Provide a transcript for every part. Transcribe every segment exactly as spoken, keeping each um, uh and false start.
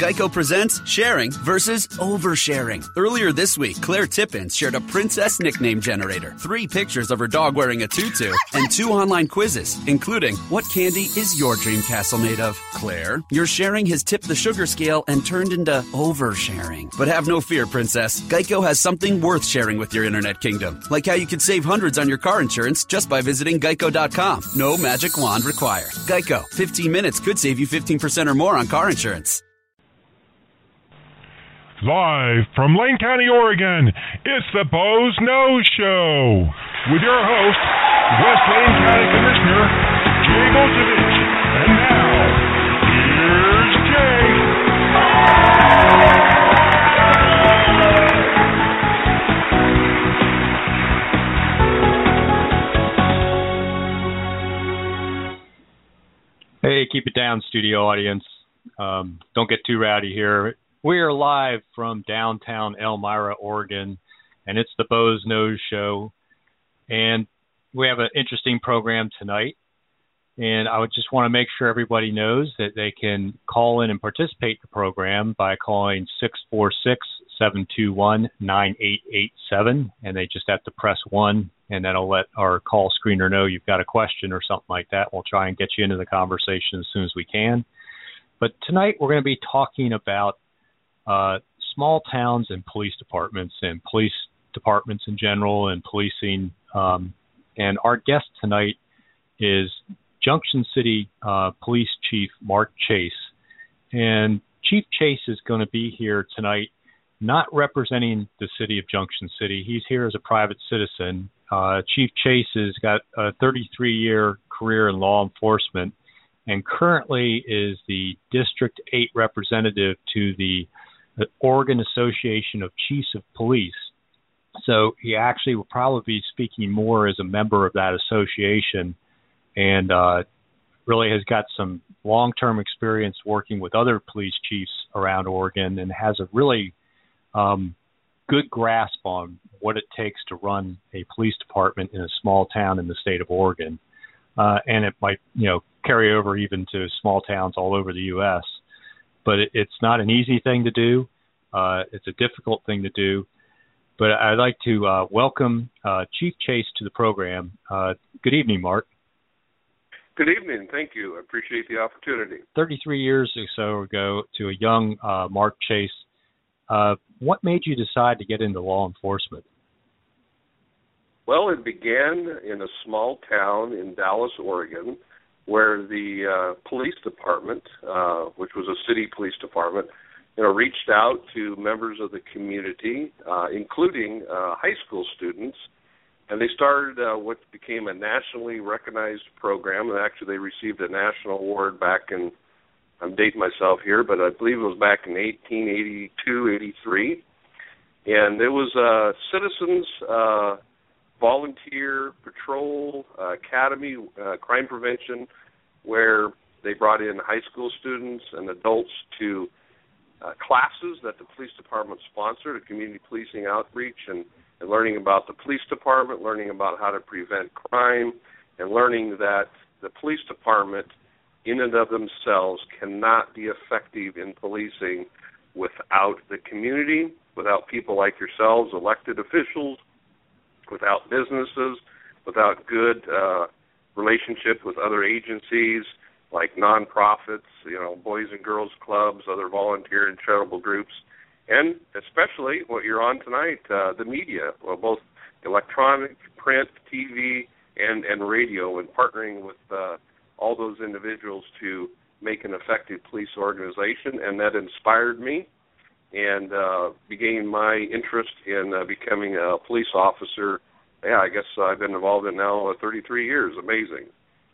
Geico presents sharing versus oversharing. Earlier this week, Claire Tippins shared a princess nickname generator, three pictures of her dog wearing a tutu, and two online quizzes, including what candy is your dream castle made of? Claire, your sharing has tipped the sugar scale and turned into oversharing. But have no fear, princess. Geico has something worth sharing with your internet kingdom, like how you could save hundreds on your car insurance just by visiting geico dot com. No magic wand required. Geico, fifteen minutes could save you fifteen percent or more on car insurance. Live from Lane County, Oregon, it's the Boze Noze Show with your host, West Lane County Commissioner Jay Bozovich. And now, here's Jay. Hey, keep it down, studio audience. Um, don't get too rowdy here. We are live from downtown Elmira, Oregon, and it's the Boze Noze Show. And we have an interesting program tonight. And I would just want to make sure everybody knows that they can call in and participate in the program by calling six four six, seven two one, nine eight eight seven. And they just have to press one, and that'll let our call screener know you've got a question or something like that. We'll try and get you into the conversation as soon as we can. But tonight we're going to be talking about Uh, small towns and police departments and police departments in general and policing. Um, and our guest tonight is Junction City uh, Police Chief Mark Chase. And Chief Chase is going to be here tonight not representing the city of Junction City. He's here as a private citizen. Uh, Chief Chase has got a thirty-three year career in law enforcement and currently is the District eight representative to the the Oregon Association of Chiefs of Police. So he actually will probably be speaking more as a member of that association, and uh, really has got some long-term experience working with other police chiefs around Oregon and has a really um, good grasp on what it takes to run a police department in a small town in the state of Oregon. Uh, and it might, you know, carry over even to small towns all over the U S But it, it's not an easy thing to do. Uh, it's a difficult thing to do. But I'd like to uh, welcome uh, Chief Chase to the program. Uh, good evening, Mark. Good evening. Thank you. I appreciate the opportunity. thirty-three years or so ago to a young uh, Mark Chase, uh, what made you decide to get into law enforcement? Well, it began in a small town in Dallas, Oregon, where the uh, police department, uh, which was a city police department, you know, reached out to members of the community, uh, including uh, high school students, and they started uh, what became a nationally recognized program. And actually, they received a national award back in, I'm dating myself here, but I believe it was back in eighteen eighty-two, eighty-three. And it was a citizens uh, volunteer patrol uh, academy, uh, crime prevention, where they brought in high school students and adults to uh, classes that the police department sponsored, a community policing outreach, and, and learning about the police department, learning about how to prevent crime, and learning that the police department in and of themselves cannot be effective in policing without the community, without people like yourselves, elected officials, without businesses, without good uh, relationship with other agencies like nonprofits, you know, Boys and Girls Clubs, other volunteer and charitable groups, and especially what you're on tonight, uh, the media, well, both electronic, print, T V, and, and radio, and partnering with uh, all those individuals to make an effective police organization, and that inspired me and uh, began my interest in uh, becoming a police officer. Yeah, I guess I've been involved in now uh, thirty-three years. Amazing.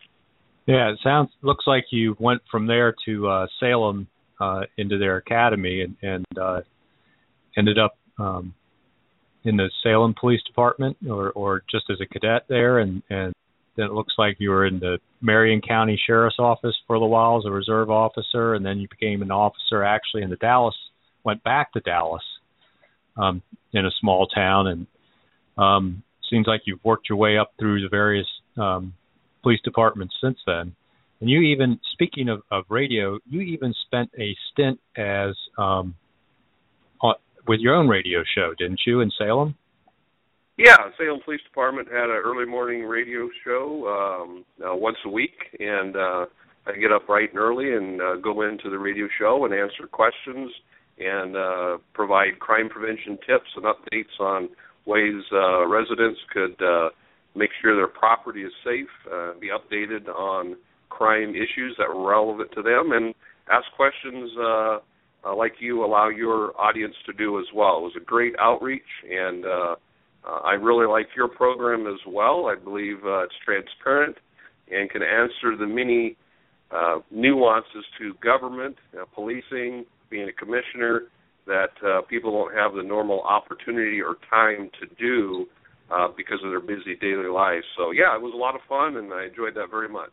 Yeah, it sounds looks like you went from there to uh, Salem uh, into their academy and, and uh, ended up um, in the Salem Police Department, or, or just as a cadet there, and, and then it looks like you were in the Marion County Sheriff's Office for a little while as a reserve officer, and then you became an officer actually in the Dallas. Went back to Dallas um, in a small town, and um, seems like you've worked your way up through the various um, police departments since then. And you even, speaking of, of radio, you even spent a stint as um, on, with your own radio show, didn't you, in Salem? Yeah, Salem Police Department had an early morning radio show um, uh, once a week, and uh, I get up bright and early and uh, go into the radio show and answer questions and uh, provide crime prevention tips and updates on ways uh, residents could uh, make sure their property is safe, uh, be updated on crime issues that were relevant to them, and ask questions uh, uh, like you allow your audience to do as well. It was a great outreach, and uh, uh, I really like your program as well. I believe uh, it's transparent and can answer the many uh, nuances to government, uh, policing, being a commissioner, that uh, people don't have the normal opportunity or time to do uh, because of their busy daily lives. So, yeah, it was a lot of fun, and I enjoyed that very much.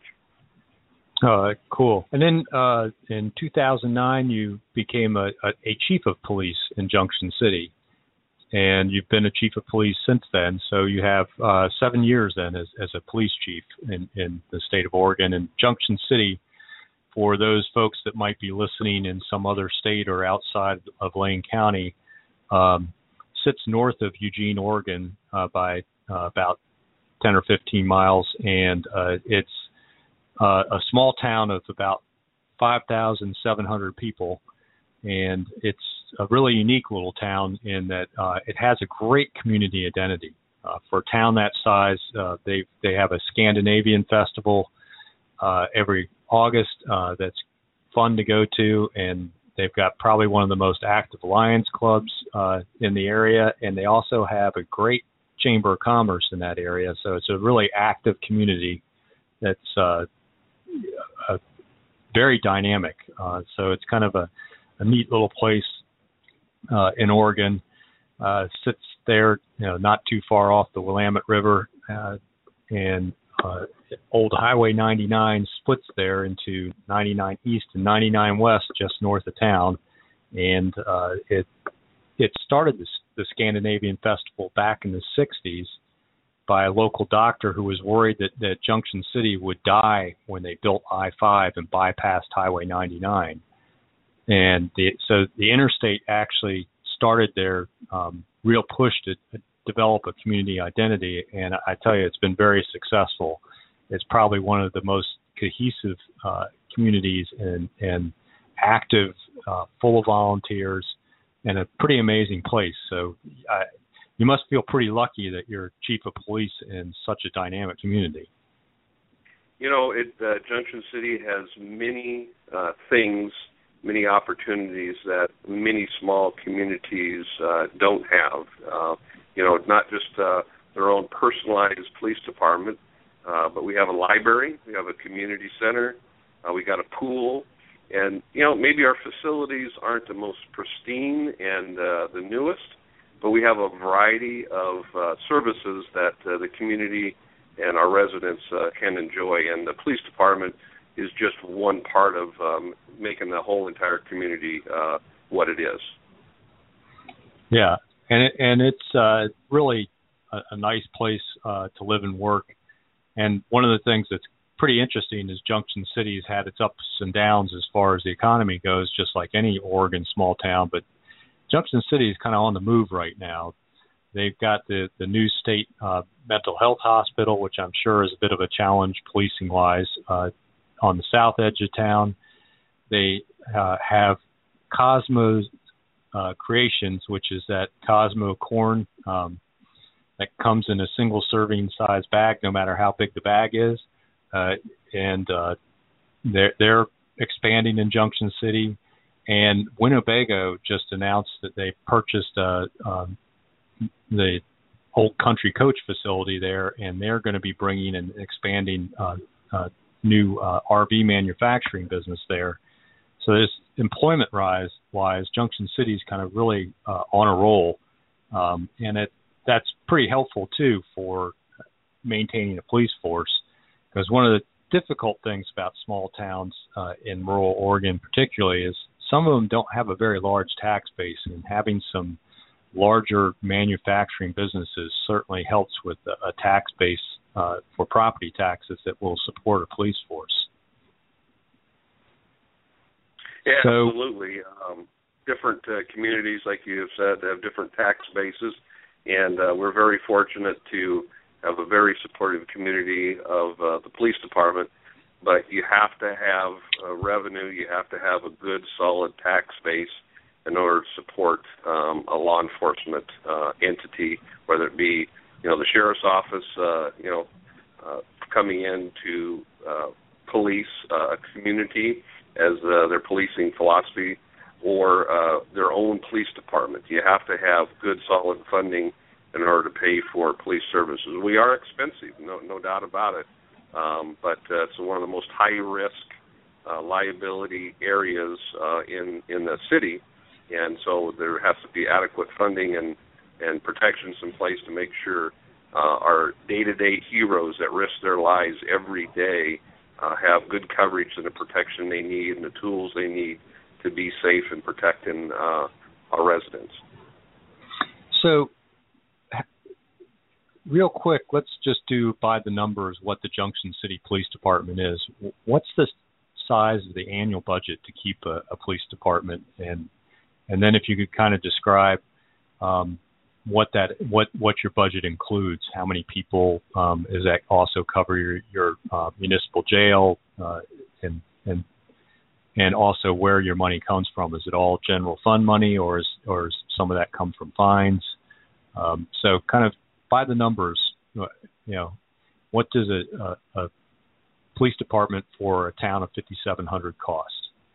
Oh, cool. And then uh, in two thousand nine, you became a, a, a chief of police in Junction City, and you've been a chief of police since then. So you have uh, seven years then as, as a police chief in, in the state of Oregon. And Junction City, for those folks that might be listening in some other state or outside of Lane County, um, sits north of Eugene, Oregon, uh, by uh, about ten or fifteen miles, and uh, it's Uh, a small town of about five thousand seven hundred people, and it's a really unique little town in that uh, it has a great community identity. Uh, for a town that size, uh, they they have a Scandinavian festival uh, every August uh, that's fun to go to, and they've got probably one of the most active Lions clubs uh, in the area, and they also have a great Chamber of Commerce in that area, so it's a really active community that's uh, Uh, very dynamic. Uh, so it's kind of a, a neat little place uh, in Oregon. Uh, sits there, you know, not too far off the Willamette River, uh, and uh, old Highway ninety-nine splits there into ninety-nine East and ninety-nine West, just north of town. And uh, it it started this, the Scandinavian Festival back in the sixties. By a local doctor who was worried that, that Junction City would die when they built I five and bypassed Highway ninety-nine. And the, so the interstate actually started their um, real push to, to develop a community identity, and I tell you, it's been very successful. It's probably one of the most cohesive uh, communities and, and active, uh, full of volunteers, and a pretty amazing place. So I You must feel pretty lucky that you're chief of police in such a dynamic community. You know, it, uh, Junction City has many uh, things, many opportunities that many small communities uh, don't have. Uh, you know, not just uh, their own personalized police department, uh, but we have a library, we have a community center, uh, we got a pool, and, you know, maybe our facilities aren't the most pristine and uh, the newest, but we have a variety of uh, services that uh, the community and our residents uh, can enjoy, and the police department is just one part of um, making the whole entire community uh, what it is. Yeah, and it, and it's uh, really a, a nice place uh, to live and work. And one of the things that's pretty interesting is Junction City's had its ups and downs as far as the economy goes, just like any Oregon small town, but Junction City is kind of on the move right now. They've got the, the new state uh, mental health hospital, which I'm sure is a bit of a challenge policing-wise, uh, on the south edge of town. They uh, have Cosmo uh, Creations, which is that Cosmo corn um, that comes in a single-serving size bag, no matter how big the bag is. Uh, and uh, they're, they're expanding in Junction City. And Winnebago just announced that they purchased uh, um, the Old Country Coach facility there, and they're going to be bringing and expanding uh, uh, new uh, R V manufacturing business there. So this employment-wise, Junction City's kind of really uh, on a roll, um, and it that's pretty helpful, too, for maintaining a police force, because one of the difficult things about small towns uh, in rural Oregon particularly is some of them don't have a very large tax base, and having some larger manufacturing businesses certainly helps with a, a tax base uh, for property taxes that will support a police force. Yeah, so, absolutely. Um, different uh, communities, like you have said, have different tax bases, and uh, we're very fortunate to have a very supportive community of uh, the police department. But you have to have uh, revenue, you have to have a good, solid tax base in order to support um, a law enforcement uh, entity, whether it be, you know, the sheriff's office, uh, you know, uh, coming in to uh, police uh, a community as uh, their policing philosophy, or uh, their own police department. You have to have good, solid funding in order to pay for police services. We are expensive, no, no doubt about it. Um, but uh, it's one of the most high-risk uh, liability areas uh, in in the city, and so there has to be adequate funding and, and protections in place to make sure uh, our day-to-day heroes that risk their lives every day uh, have good coverage and the protection they need and the tools they need to be safe and protecting uh, our residents. So, real quick, let's just do by the numbers what the Junction City Police Department is. What's the size of the annual budget to keep a, a police department, and and then if you could kind of describe um, what that what what your budget includes, how many people, um, does that also cover your your uh, municipal jail, uh, and and and also where your money comes from? Is it all general fund money, or is or is some of that come from fines? Um, so kind of by the numbers, you know, what does a, a, a police department for a town of fifty-seven hundred cost?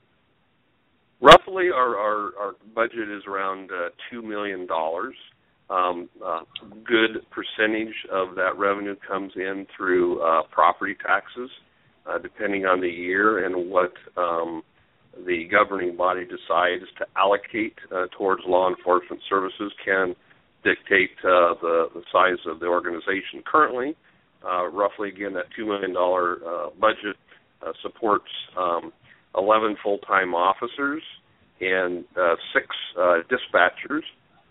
Roughly, our, our, our budget is around uh, two million dollars. Um, a good percentage of that revenue comes in through uh, property taxes, uh, depending on the year and what um, the governing body decides to allocate uh, towards law enforcement services can dictate uh, the, the size of the organization. Currently, uh, roughly, again, that two million dollars uh, budget uh, supports um, eleven full-time officers and uh, six uh, dispatchers.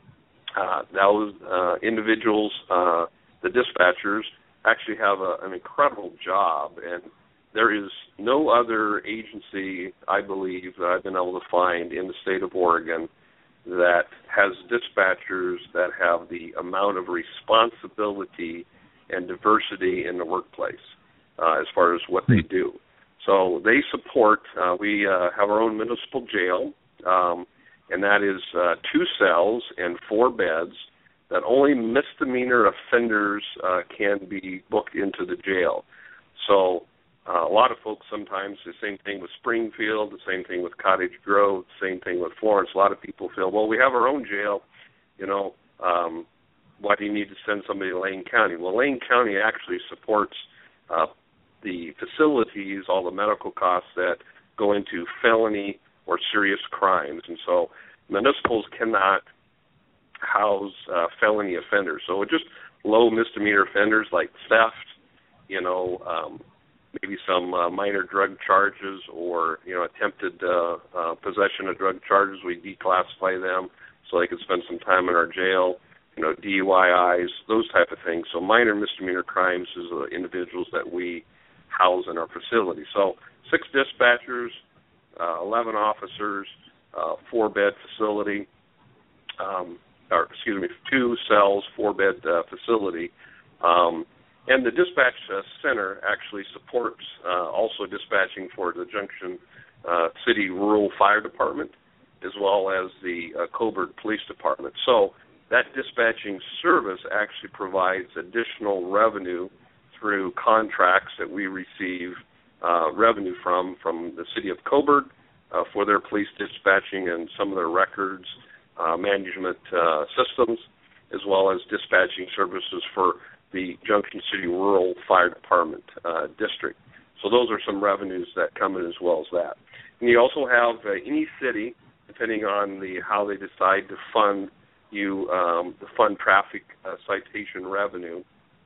Uh, those uh, individuals, uh, the dispatchers, actually have a, an incredible job, and there is no other agency, I believe, that I've been able to find in the state of Oregon that has dispatchers that have the amount of responsibility and diversity in the workplace uh, as far as what they do. So they support, uh, we uh, have our own municipal jail, um, and that is uh, two cells and four beds that only misdemeanor offenders uh, can be booked into the jail. So Uh, a lot of folks sometimes, the same thing with Springfield, the same thing with Cottage Grove, the same thing with Florence. A lot of people feel, well, we have our own jail, you know, um, why do you need to send somebody to Lane County? Well, Lane County actually supports uh, the facilities, all the medical costs that go into felony or serious crimes. And so municipals cannot house uh, felony offenders. So just low misdemeanor offenders like theft, you know, um, maybe some uh, minor drug charges or, you know, attempted uh, uh, possession of drug charges, we declassify them so they can spend some time in our jail, you know, D U I Is, those type of things. So minor misdemeanor crimes is the individuals that we house in our facility. So six dispatchers, uh, eleven officers, uh, four-bed facility, um, or excuse me, two cells, four-bed uh, facility. Um, And the dispatch uh, center actually supports uh, also dispatching for the Junction uh, City Rural Fire Department as well as the uh, Coburg Police Department. So that dispatching service actually provides additional revenue through contracts that we receive uh, revenue from from the city of Coburg uh, for their police dispatching and some of their records uh, management uh, systems, as well as dispatching services for the Junction City Rural Fire Department uh, district. So those are some revenues that come in as well as that. And you also have uh, any city, depending on the how they decide to fund you, um, the fund traffic uh, citation revenue.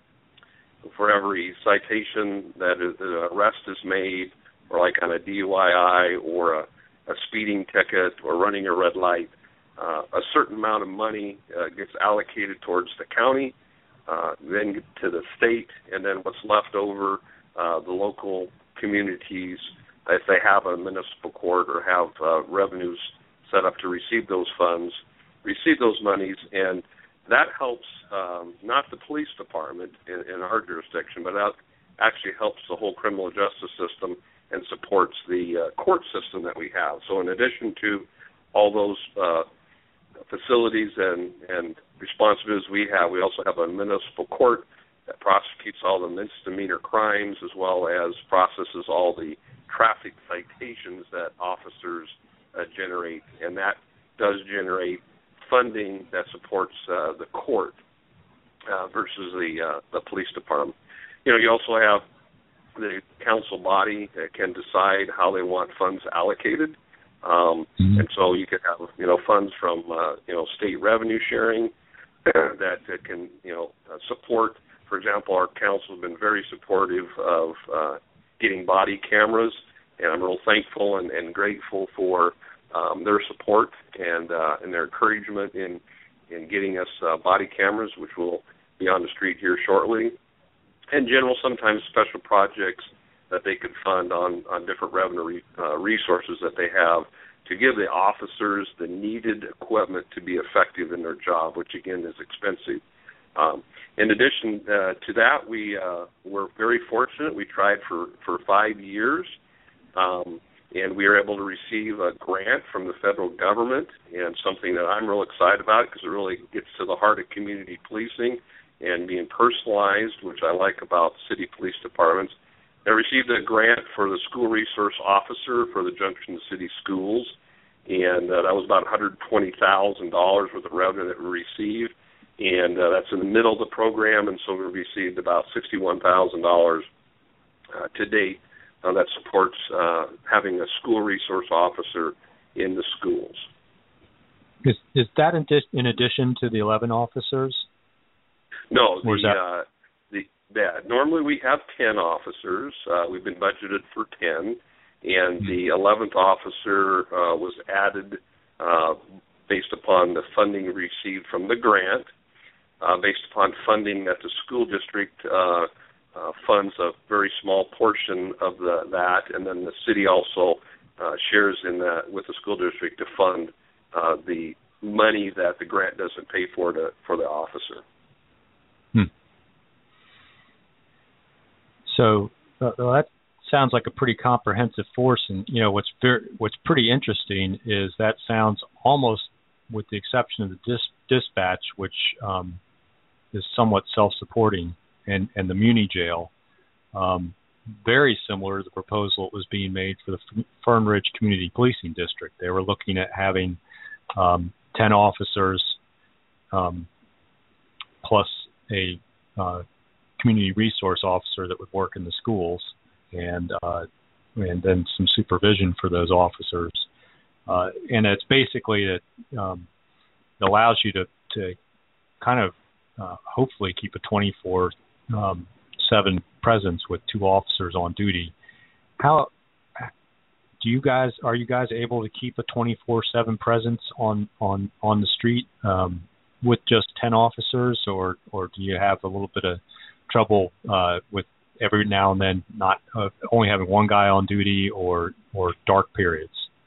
For every citation that is, uh, arrest is made, or like on a D U I I or a, a speeding ticket or running a red light, uh, a certain amount of money uh, gets allocated towards the county, Uh, then to the state, and then what's left over, uh, the local communities if they have a municipal court or have uh, revenues set up to receive those funds, receive those monies, and that helps um, not the police department in, in our jurisdiction, but that actually helps the whole criminal justice system and supports the uh, court system that we have. So in addition to all those uh, facilities and, and responsibilities we have, we also have a municipal court that prosecutes all the misdemeanor crimes as well as processes all the traffic citations that officers uh, generate, and that does generate funding that supports uh, the court uh, versus the uh, the police department. You know, you also have the council body that can decide how they want funds allocated, um, mm-hmm. and so you could have you know funds from uh, you know state revenue sharing that uh, can you know uh, support. For example, our council has been very supportive of uh, getting body cameras, and I'm real thankful and, and grateful for um, their support and uh, and their encouragement in in getting us uh, body cameras, which will be on the street here shortly. In general, sometimes special projects that they could fund on, on different revenue re, uh, resources that they have to give the officers the needed equipment to be effective in their job, which again is expensive. Um, in addition uh, to that, we uh, were very fortunate. We tried for, for five years, um, and we were able to receive a grant from the federal government, and something that I'm real excited about because it really gets to the heart of community policing and being personalized, which I like about city police departments. I received a grant for the school resource officer for the Junction City Schools, and uh, that was about one hundred twenty thousand dollars worth of revenue that we received. And uh, that's in the middle of the program, and so we received about sixty-one thousand dollars uh, to date uh, that supports uh, having a school resource officer in the schools. Is is that in, dis- in addition to the eleven officers? No, the, that... uh, the that normally we have ten officers. Uh, we've been budgeted for ten, and mm-hmm. the eleventh officer uh, was added uh, based upon the funding received from the grant. Uh, based upon funding that the school district uh, uh, funds a very small portion of the, that, and then the city also uh, shares in that with the school district to fund uh, the money that the grant doesn't pay for to, for the officer. Hmm. So uh, that sounds like a pretty comprehensive force, and you know what's very, what's pretty interesting is that sounds almost, with the exception of the dis- dispatch, which um, is somewhat self-supporting, and, and the Muni jail, um, very similar to the proposal that was being made for the F- Fern Ridge Community Policing District. They were looking at having um, ten officers um, plus a uh, community resource officer that would work in the schools, and uh, and then some supervision for those officers. Uh, and it's basically that um, it allows you to, to kind of uh, hopefully keep a twenty-four seven um, presence with two officers on duty. How do you guys are you guys able to keep a twenty-four seven presence on, on, on the street um, with just ten officers, or or do you have a little bit of trouble uh, with every now and then not uh, only having one guy on duty or or dark periods?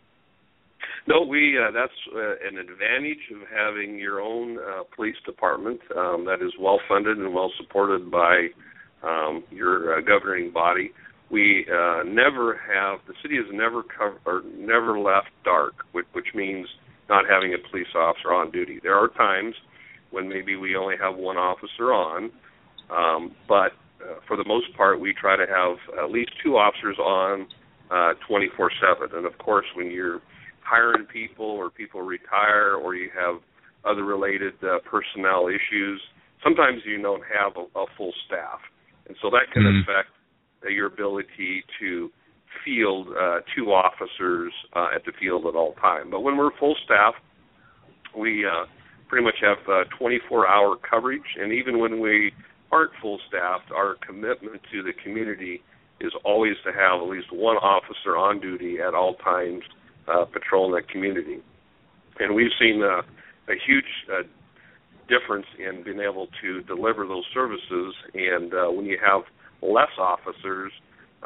No, we uh, that's uh, an advantage of having your own uh, police department um, that is well funded and well supported by um, your uh, governing body. We uh, never have the city has never covered or never left dark, which, which means not having a police officer on duty. There are times when maybe we only have one officer on, um, but uh, for the most part, we try to have at least two officers on uh, twenty-four seven. And of course, when you're hiring people or people retire or you have other related uh, personnel issues, sometimes you don't have a, a full staff. And so that can mm-hmm. affect uh, your ability to field uh, two officers uh, at the field at all times. But when we're full staff, we uh, pretty much have uh, twenty-four hour coverage. And even when we aren't full staffed, our commitment to the community is always to have at least one officer on duty at all times Uh, patrolling that community. And we've seen uh, a huge uh, difference in being able to deliver those services. And uh, when you have less officers,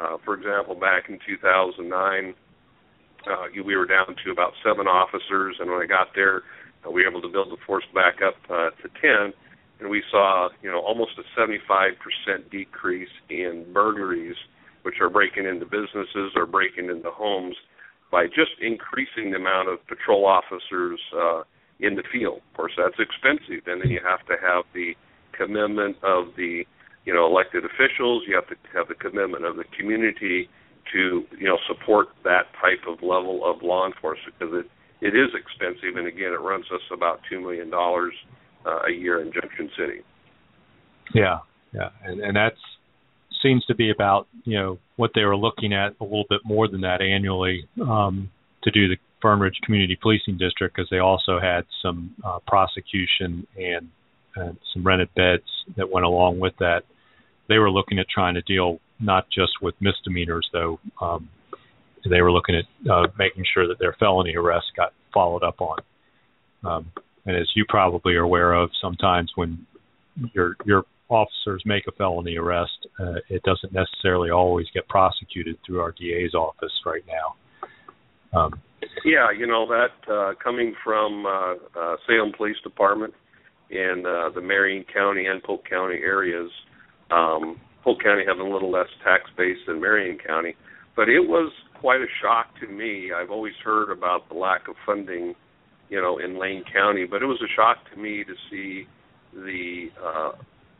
Uh, for example, back in two thousand nine, uh, we were down to about seven officers, and when I got there, uh, we were able to build the force back up uh, to ten, and we saw, you know, almost a seventy-five percent decrease in burglaries, which are breaking into businesses or breaking into homes, by just increasing the amount of patrol officers uh, in the field. Of course, that's expensive, and then you have to have the commitment of the, you know, elected officials. You have to have the commitment of the community to, you know, support that type of level of law enforcement, because it, it is expensive, and again, it runs us about two million dollars uh, a year in Junction City. Yeah, yeah, and, and that's seems to be about, you know, what they were looking at, a little bit more than that annually, um, to do the Fern Ridge Community Policing District, because they also had some uh, prosecution and, and some rented beds that went along with that. They were looking at trying to deal not just with misdemeanors, though. Um, they were looking at uh, making sure that their felony arrests got followed up on. Um, and as you probably are aware of, sometimes when your your officers make a felony arrest, uh, it doesn't necessarily always get prosecuted through our D A's office right now. Um, yeah, you know, that uh, coming from uh, uh, Salem Police Department and uh, the Marion County and Polk County areas, um, Polk County having a little less tax base than Marion County, but it was quite a shock to me. I've always heard about the lack of funding, you know, in Lane County, but it was a shock to me to see the uh,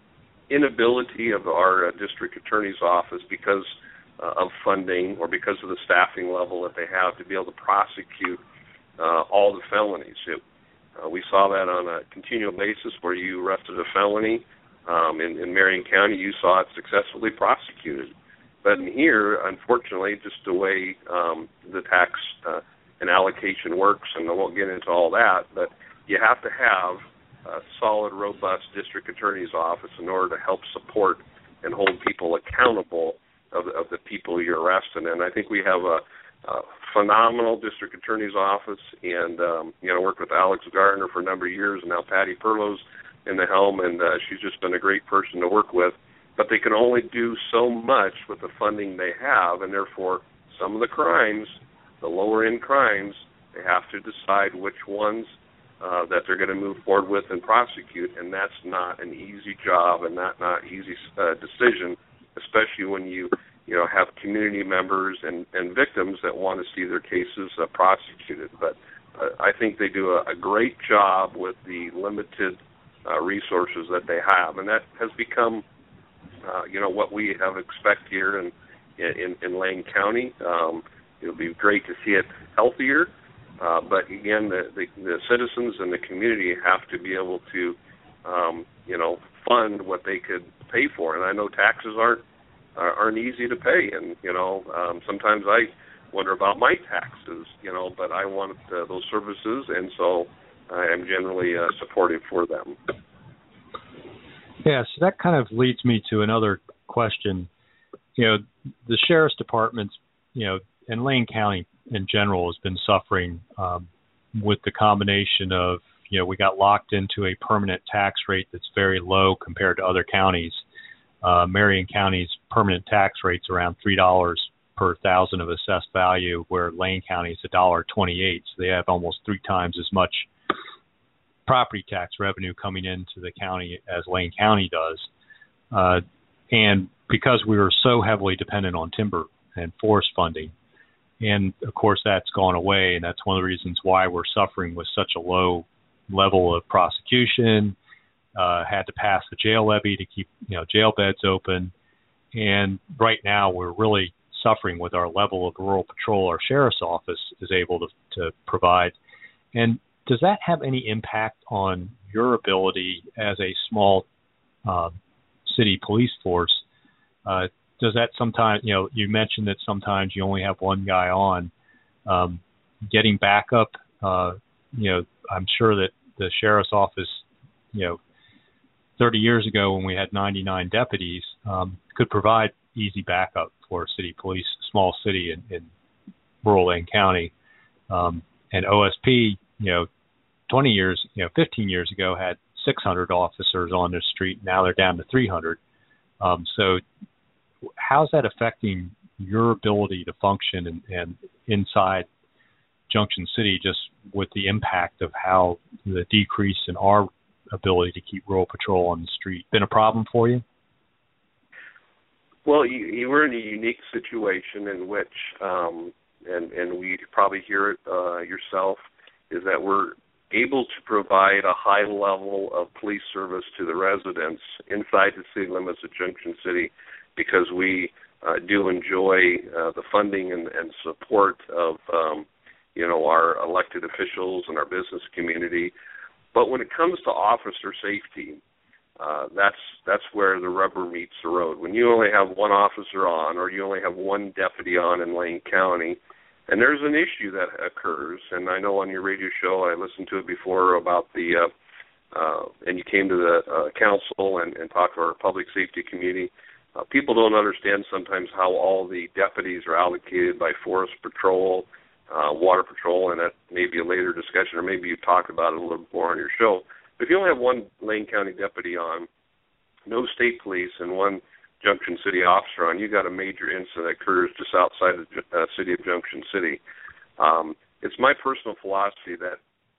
inability of our uh, district attorney's office, because uh, of funding or because of the staffing level that they have, to be able to prosecute uh, all the felonies. It, uh, we saw that on a continual basis where you arrested a felony. Um, in, in Marion County, you saw it successfully prosecuted. But in here, unfortunately, just the way um, the tax uh, and allocation works, and I won't get into all that, but you have to have a solid, robust district attorney's office in order to help support and hold people accountable of, of the people you're arresting. And I think we have a, a phenomenal district attorney's office, and um, you know, worked with Alex Gardner for a number of years, and now Patty Perlow's in the helm, and uh, she's just been a great person to work with. But they can only do so much with the funding they have, and therefore some of the crimes, the lower-end crimes, they have to decide which ones Uh, that they're going to move forward with and prosecute, and that's not an easy job and not not easy uh, decision, especially when you you know have community members and, and victims that want to see their cases uh, prosecuted. But uh, I think they do a, a great job with the limited uh, resources that they have, and that has become uh, you know what we have expect here in in, in Lane County. Um, it'll be great to see it healthier. Uh, but again, the, the, the citizens and the community have to be able to, um, you know, fund what they could pay for. And I know taxes aren't uh, aren't easy to pay, and you know, um, sometimes I wonder about my taxes, you know, but I want uh, those services, and so I am generally uh, supportive for them. Yeah, so that kind of leads me to another question. You know, the sheriff's departments, you know, and Lane County in general has been suffering um, with the combination of, you know, we got locked into a permanent tax rate that's very low compared to other counties. Uh, Marion County's permanent tax rate's around three dollars per thousand of assessed value, where Lane County is one dollar twenty-eight. So they have almost three times as much property tax revenue coming into the county as Lane County does. Uh, and because we were so heavily dependent on timber and forest funding, and of course that's gone away, and that's one of the reasons why we're suffering with such a low level of prosecution. Uh, had to pass the jail levy to keep, you know, jail beds open. And right now we're really suffering with our level of rural patrol our sheriff's office is able to, to provide. And does that have any impact on your ability as a small uh, city police force? Uh, does that sometimes, you know, you mentioned that sometimes you only have one guy on. Um, getting backup, uh, you know, I'm sure that the sheriff's office, you know, thirty years ago when we had ninety-nine deputies, um, could provide easy backup for city police, small city in, in rural Lane County. Um, and O S P, you know, twenty years, you know, fifteen years ago had six hundred officers on the street. Now they're down to three hundred. Um, so how's that affecting your ability to function and, and inside Junction City, just with the impact of how the decrease in our ability to keep rural patrol on the street been a problem for you? Well, you, you were in a unique situation in which, um, and, and we probably hear it uh, yourself, is that we're able to provide a high level of police service to the residents inside the city limits of Junction City because we uh, do enjoy uh, the funding and, and support of, um, you know, our elected officials and our business community. But when it comes to officer safety, uh, that's that's where the rubber meets the road. When you only have one officer on, or you only have one deputy on in Lane County, and there's an issue that occurs, and I know on your radio show, I listened to it before about the, uh, uh, and you came to the uh, council and, and talked to our public safety community. Uh, people don't understand sometimes how all the deputies are allocated by Forest Patrol, uh, Water Patrol, and that may be a later discussion, or maybe you've talked about it a little bit more on your show. But if you only have one Lane County deputy on, no state police, and one Junction City officer on, you got a major incident that occurs just outside of the uh, city of Junction City. Um, it's my personal philosophy that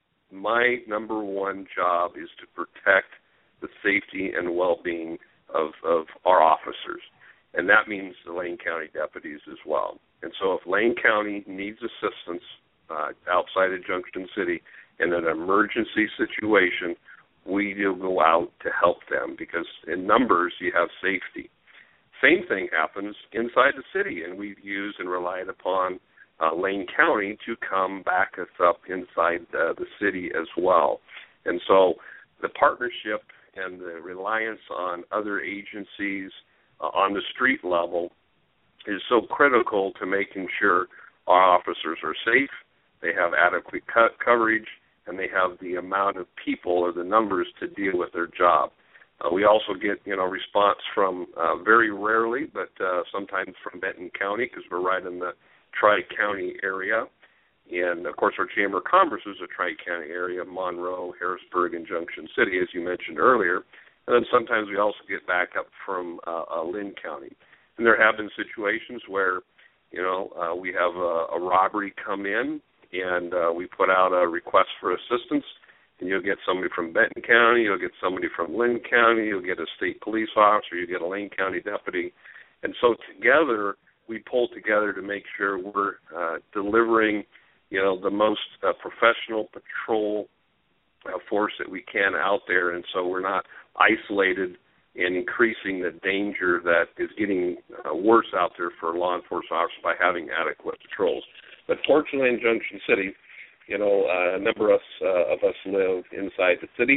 my number one job is to protect the safety and well-being of, of our officers, and that means the Lane County deputies as well. And so if Lane County needs assistance uh, outside of Junction City in an emergency situation, we do go out to help them because in numbers you have safety. Same thing happens inside the city, and we've used and relied upon uh, Lane County to come back us up inside uh, the city as well. And so the partnership and the reliance on other agencies uh, on the street level is so critical to making sure our officers are safe, they have adequate co- coverage, and they have the amount of people or the numbers to deal with their job. Uh, we also get, you know, response from, uh, very rarely, but uh, sometimes from Benton County because we're right in the Tri-County area. And, of course, our Chamber of Commerce is a Tri-County area, Monroe, Harrisburg, and Junction City, as you mentioned earlier. And then sometimes we also get back up from uh, uh, Lynn County. And there have been situations where, you know, uh, we have a, a robbery come in, and uh, we put out a request for assistance, and you'll get somebody from Benton County, you'll get somebody from Lynn County, you'll get a state police officer, you get a Lane County deputy. And so together, we pull together to make sure we're uh, delivering, you know, the most uh, professional patrol uh, force that we can out there, and so we're not isolated and increasing the danger that is getting uh, worse out there for law enforcement officers by having adequate patrols. But fortunately in Junction City, you know, uh, a number of us, uh, of us live inside the city,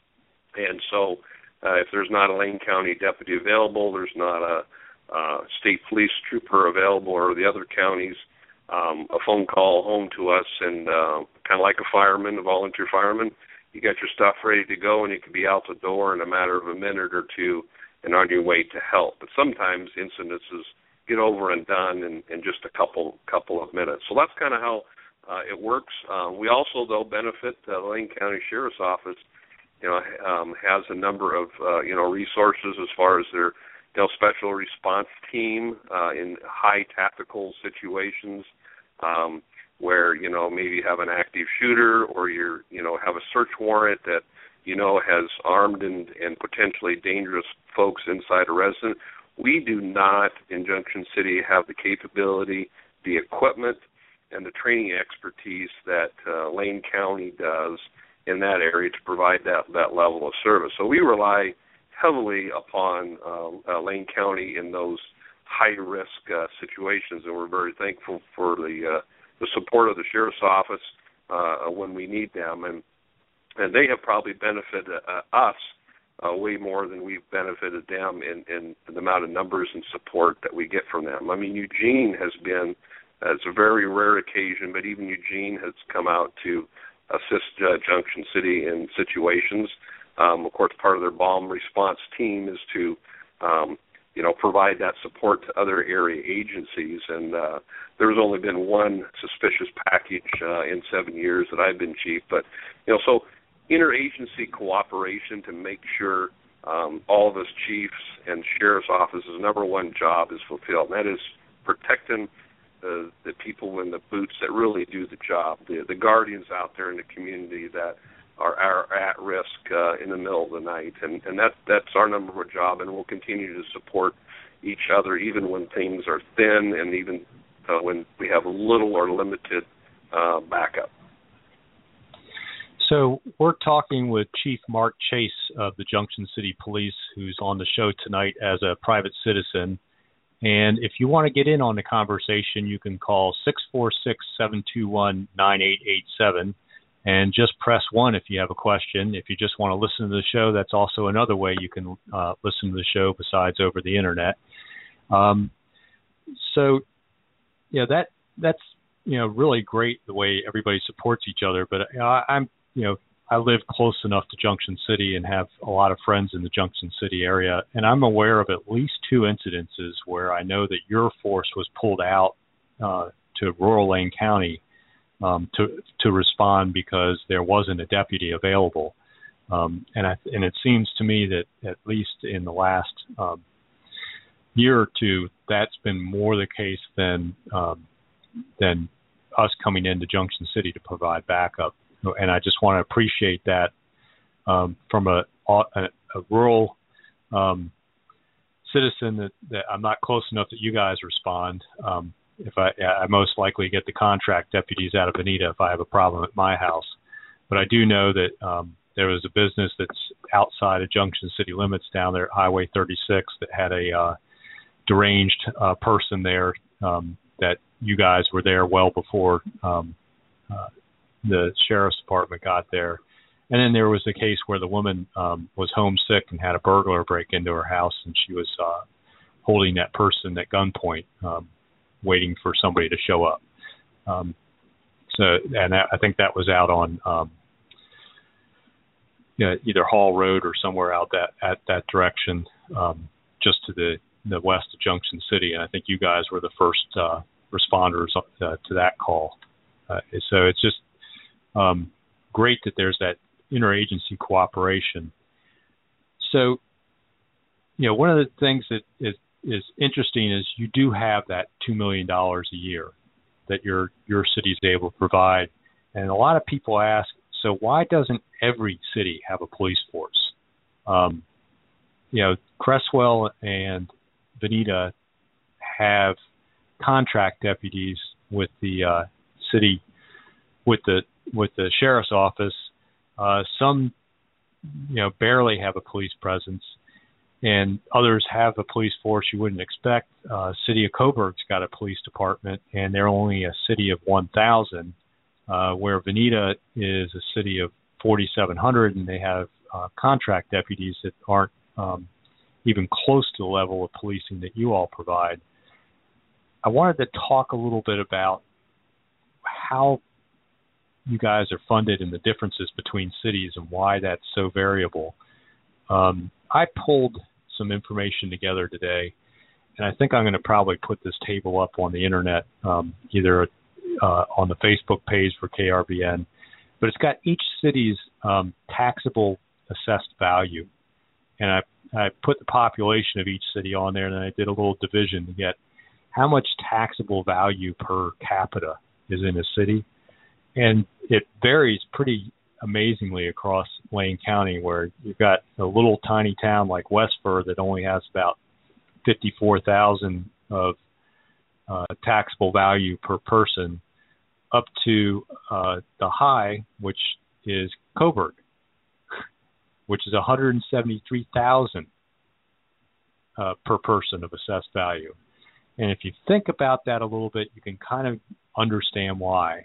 and so uh, if there's not a Lane County deputy available, there's not a uh, state police trooper available or the other counties, um, a phone call home to us, and uh, kind of like a fireman, a volunteer fireman, you got your stuff ready to go, and you can be out the door in a matter of a minute or two and on your way to help. But sometimes incidences get over and done in, in just a couple couple of minutes. So that's kind of how uh, it works. Uh, we also, though, benefit uh, the Lane County Sheriff's Office, you know, um, has a number of, uh, you know, resources as far as their, you know, special response team uh, in high tactical situations, um, where, you know, maybe you have an active shooter or you're, you know, have a search warrant that, you know, has armed and, and potentially dangerous folks inside a residence. We do not, in Junction City, have the capability, the equipment, and the training expertise that uh, Lane County does in that area to provide that, that level of service. So we rely heavily upon uh, uh, Lane County in those high-risk uh, situations, and we're very thankful for the uh, the support of the Sheriff's Office uh, when we need them. And and they have probably benefited uh, us uh, way more than we've benefited them in, in the amount of numbers and support that we get from them. I mean, Eugene has been, uh, it's a very rare occasion, but even Eugene has come out to assist uh, Junction City in situations. Um, of course, part of their bomb response team is to um, you know, provide that support to other area agencies. And uh, there's only been one suspicious package uh, in seven years that I've been chief. But, you know, so interagency cooperation to make sure um, all of us chiefs and sheriff's offices' number one job is fulfilled. And that is protecting the, the people in the boots that really do the job, the, the guardians out there in the community that are, are at risk uh, in the middle of the night. And, and that, that's our number one job, and we'll continue to support each other even when things are thin and even uh, when we have little or limited uh, backup. So we're talking with Chief Mark Chase of the Junction City Police, who's on the show tonight as a private citizen. And if you want to get in on the conversation, you can call six four six, seven two one, nine eight eight seven and just press one if you have a question. If you just want to listen to the show, that's also another way you can uh, listen to the show besides over the internet. Um, so, yeah, that that's you know really great the way everybody supports each other. But I, I'm you know I live close enough to Junction City and have a lot of friends in the Junction City area, and I'm aware of at least two incidences where I know that your force was pulled out uh, to rural Lane County um, to to respond because there wasn't a deputy available. Um, and I, and it seems to me that at least in the last um, year or two, that's been more the case than um, than us coming into Junction City to provide backup. And I just want to appreciate that um, from a, a, a rural um, citizen that, that I'm not close enough that you guys respond. Um, if I, I most likely get the contract deputies out of Bonita if I have a problem at my house. But I do know that um, there was a business that's outside of Junction City limits down there at Highway thirty-six that had a uh, deranged uh, person there um, that you guys were there well before um, uh, the sheriff's department got there. And then there was a case where the woman um, was homesick and had a burglar break into her house, and she was uh, holding that person at gunpoint, um, waiting for somebody to show up. Um, so, and that, I think that was out on um, you know, either Hall Road or somewhere out that at that direction, um, just to the, the west of Junction City. And I think you guys were the first uh, responders uh, to that call. Uh, so it's just um, great that there's that interagency cooperation. So, you know, one of the things that is, is interesting is you do have that two million dollars a year that your your city is able to provide. And a lot of people ask, so why doesn't every city have a police force? Um, you know, Cresswell and Bonita have contract deputies with the uh, city, with the with the sheriff's office. Uh, some, you know, barely have a police presence, and others have a police force you wouldn't expect. Uh, City of Coburg's got a police department, and they're only a city of one thousand, uh, where Bonita is a city of forty-seven hundred, and they have uh, contract deputies that aren't um, even close to the level of policing that you all provide. I wanted to talk a little bit about how you guys are funded and the differences between cities and why that's so variable. Um, I pulled some information together today, and I think I'm going to probably put this table up on the internet, um, either uh, on the Facebook page for K R B N, but it's got each city's um, taxable assessed value. And I, I put the population of each city on there, and then I did a little division to get how much taxable value per capita is in a city. And it varies pretty amazingly across Lane County, where you've got a little tiny town like Westford that only has about fifty-four thousand of uh, taxable value per person, up to uh, the high, which is Coburg, which is one hundred seventy-three thousand uh, per person of assessed value. And if you think about that a little bit, you can kind of understand why.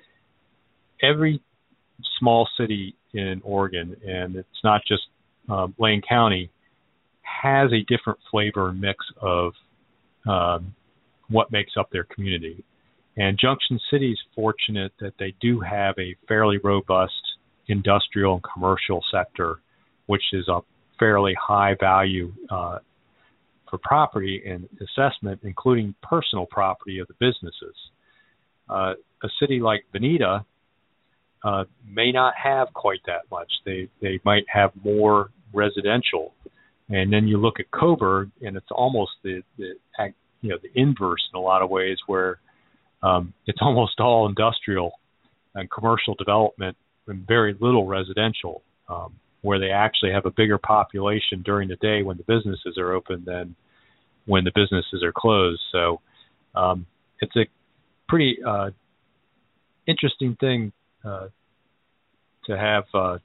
Every small city in Oregon, and it's not just uh, Lane County, has a different flavor and mix of um, what makes up their community. And Junction City is fortunate that they do have a fairly robust industrial and commercial sector, which is a fairly high value uh, for property and assessment, including personal property of the businesses. Uh, a city like Bonita uh, may not have quite that much. They they might have more residential. And then you look at Coburg, and it's almost the, the you you know, the inverse in a lot of ways, where um, it's almost all industrial and commercial development and very little residential, um, where they actually have a bigger population during the day when the businesses are open than when the businesses are closed. So um, it's a pretty uh, interesting thing uh, to have uh,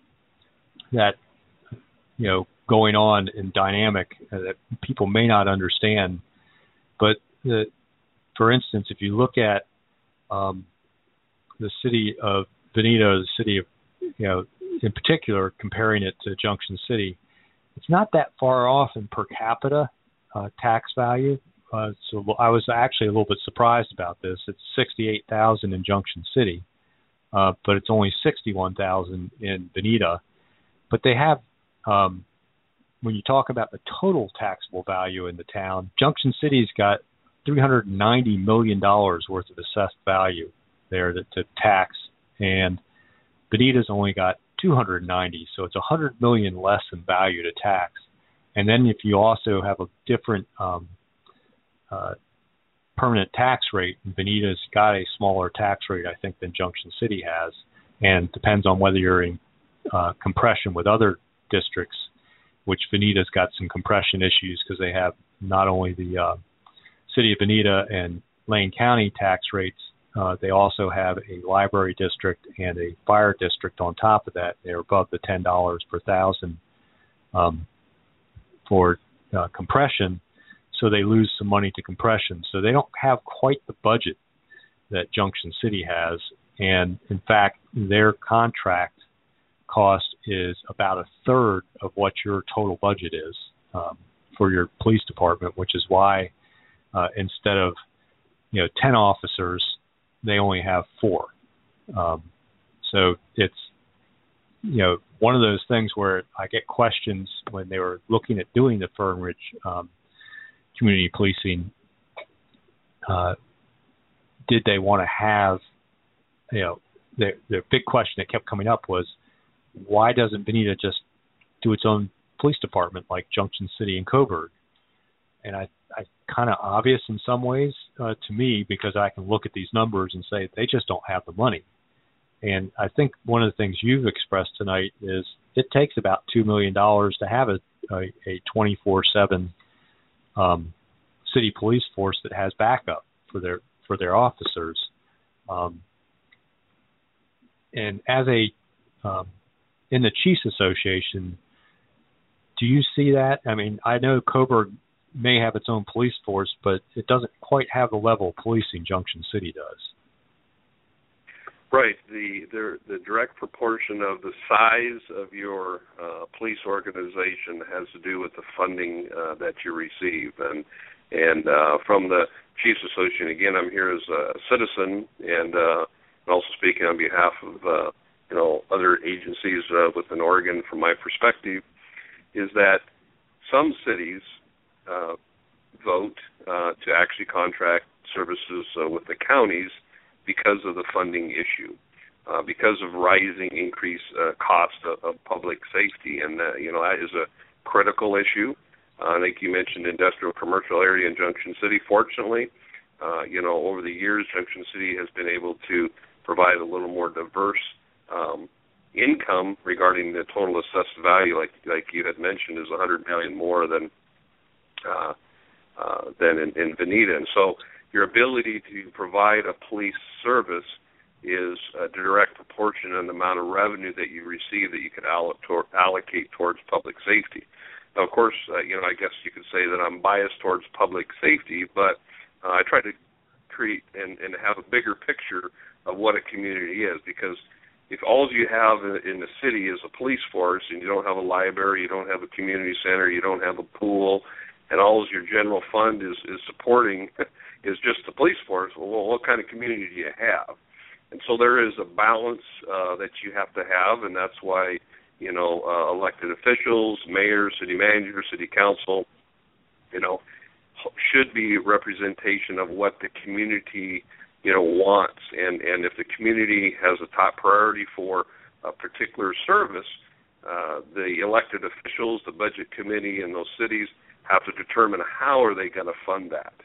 that, you know, going on in dynamic uh, that people may not understand. But the, for instance, if you look at um, the city of Veneta, the city of, you know, in particular, comparing it to Junction City, it's not that far off in per capita uh, tax value. Uh, so I was actually a little bit surprised about this. It's sixty-eight thousand in Junction City, uh, but it's only sixty-one thousand in Veneta. But they have, um, when you talk about the total taxable value in the town, Junction City's got three hundred ninety million dollars worth of assessed value there to, to tax, and Veneta's only got two hundred ninety, so it's one hundred million dollars less in value to tax. And then if you also have a different um, uh, permanent tax rate, Veneta's got a smaller tax rate, I think, than Junction City has, and depends on whether you're in uh, compression with other districts, which Veneta's got some compression issues because they have not only the uh, City of Veneta and Lane County tax rates, uh, they also have a library district and a fire district on top of that. They're above the ten dollars per thousand um, for uh, compression, so they lose some money to compression. So they don't have quite the budget that Junction City has, and in fact, their contract cost is about a third of what your total budget is um, for your police department, which is why uh, instead of, you know, ten officers, they only have four. Um, so it's, you know, one of those things where I get questions when they were looking at doing the Fern Ridge um, community policing. Uh, did they want to have, you know, the, the big question that kept coming up was, why doesn't Veneta just do its own police department like Junction City and Coburg? And I, I kind of obvious in some ways uh, to me, because I can look at these numbers and say they just don't have the money. And I think one of the things you've expressed tonight is it takes about two million dollars to have a, a, a twenty-four seven um, city police force that has backup for their for their officers. Um, and as a um, in the Chiefs Association, do you see that? I mean, I know Coburg may have its own police force, but it doesn't quite have the level of policing Junction City does. Right. The the, the direct proportion of the size of your uh, police organization has to do with the funding uh, that you receive. And and uh, from the Chiefs Association, again, I'm here as a citizen and uh, also speaking on behalf of uh, you know other agencies uh, within Oregon. From my perspective, is that some cities uh, vote uh, to actually contract services uh, with the counties because of the funding issue, uh, because of rising increased uh, cost of, of public safety. And, uh, you know, that is a critical issue. Uh, I think you mentioned industrial commercial area in Junction City. Fortunately, uh, you know, over the years, Junction City has been able to provide a little more diverse um, income regarding the total assessed value, like like you had mentioned, is one hundred million dollars more than uh, uh, than in, in Veneta. And so your ability to provide a police service is a direct proportion in the amount of revenue that you receive that you can allocate towards public safety. Now, of course, uh, you know, I guess you could say that I'm biased towards public safety, but uh, I try to create and, and have a bigger picture of what a community is, because if all you have in, in the city is a police force and you don't have a library, you don't have a community center, you don't have a pool, and all your general fund is, is supporting is just the police force, well, what kind of community do you have? And so there is a balance uh, that you have to have, and that's why, you know, uh, elected officials, mayors, city managers, city council, you know, should be representation of what the community, you know, wants. And, and if the community has a top priority for a particular service, uh, the elected officials, the budget committee in those cities have to determine how are they going to fund that.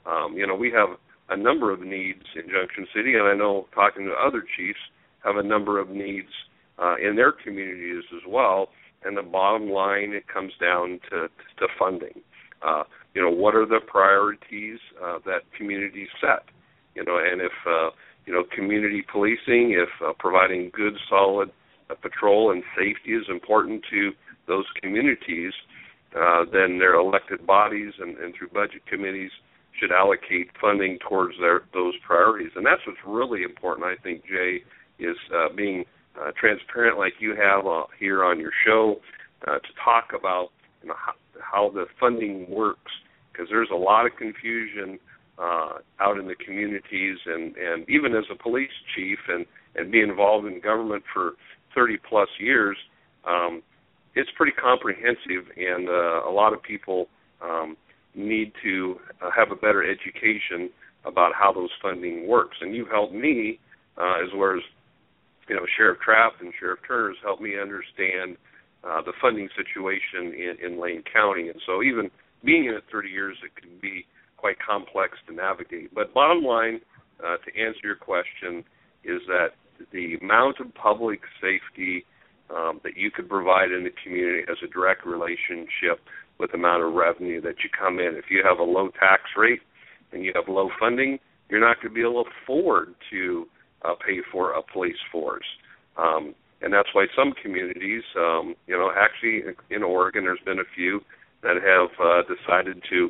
Um, you know, we have a number of needs in Junction City, and I know talking to other chiefs have a number of needs uh, in their communities as well. And the bottom line, it comes down to, to funding. Uh, you know, what are the priorities uh, that communities set? You know, and if, uh, you know, community policing, if uh, providing good, solid uh, patrol and safety is important to those communities, uh, then their elected bodies and, and through budget committees should allocate funding towards their, those priorities. And that's what's really important, I think, Jay, is uh, being Uh, transparent like you have uh, here on your show uh, to talk about you know, how, how the funding works, because there's a lot of confusion uh, out in the communities, and, and even as a police chief and, and being involved in government for thirty plus years, um, it's pretty comprehensive, and uh, a lot of people um, need to uh, have a better education about how those funding works. And you've helped me uh, as well as you know, Sheriff Trapp and Sheriff Turner's helped me understand uh, the funding situation in, in Lane County. And so even being in it thirty years, it can be quite complex to navigate. But bottom line, uh, to answer your question, is that the amount of public safety um, that you could provide in the community has a direct relationship with the amount of revenue that you come in. If you have a low tax rate and you have low funding, you're not going to be able to afford to uh, pay for a police force. Um, and that's why some communities, um, you know, actually in Oregon, there's been a few that have uh, decided to,